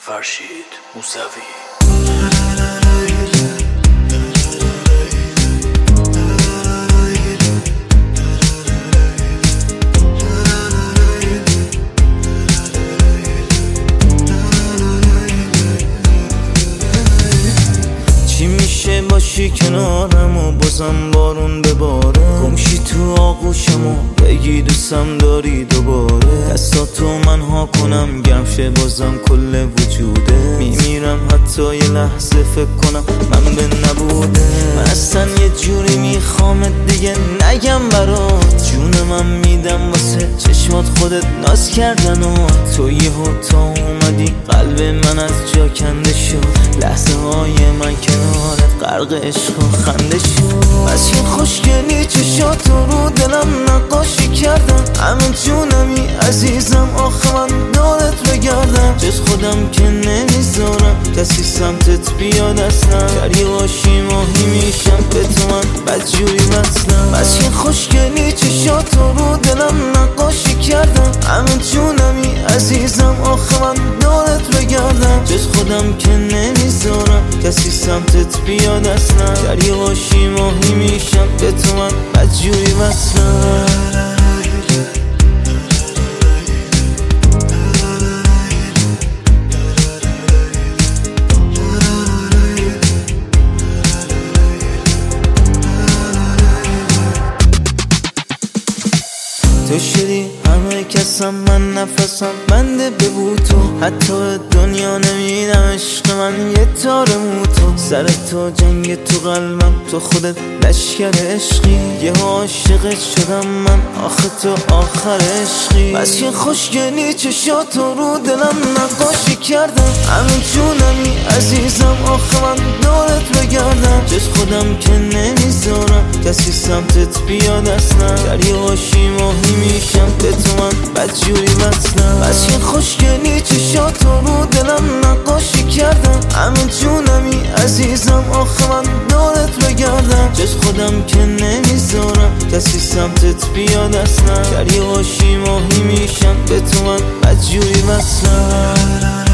فرشید موسوی. چی میشه باشی کنارم و بازم بارون بباره، گمشی تو آغوشم و بگی دوستم داری دوباره، دستاتو من ها کنم گرم شه بازم کل وجوده، میمیرم حتی یه لحظه فکر کنم من به نبوده. من اصلا یه جوری میخوامت دیگه نگم برات، جون من میدم واسه چشمات خودت ناز کردن و تو یهو تا اومدی قلب من از جا کنده شد، لحظه های من کنارت غرق عشق و خنده شد. بس که خوشگلی چشاتو رو دلم نقاشی کردم، همه جونمی عزیزم آخه من دارت بگردم، جز خودم که نمیذارم کسی سمتت بیاد اصلا، دریاشی ماهی میشم به تو من بدجوری وصلم. بس که خوشگلی چشاتو رو دلم نقاشی کردم، همه جونمی عزیزم آخه من دارت بگردم، جز خودم که نمیذارم کسی سمتت بیاد اصلا، دریاشی ماهی میشم به تو من بدجوری وصلم. تو شدی همه کسم، من نفسم بنده ببو تو، حتی دنیا نمیدم عشق من یه تار موتو، سر تو جنگ تو قلبم، تو خودت لشکر عشقی، یه عاشقت شدم من آخه تو آخر عشقی. بس که خوشگلی چشاتو رو دلم نقاشی کردم، همه جونمی عزیزم آخه من دارت بگردم، جز خودم که نمیذارم کسی سمتت بیاد اصلا، دریاشی ماهی میشم به تو من بدجوری وصلم. بس که خوشگلی چشاتو رو دلم نقاشی کردم، همه جونمی عزیزم آخه من دارت بگردم، جز خودم که نمیذارم کسی سمتت بیاد اصلا، دریاشی ماهی میشم به تو من بدجوری وصلم.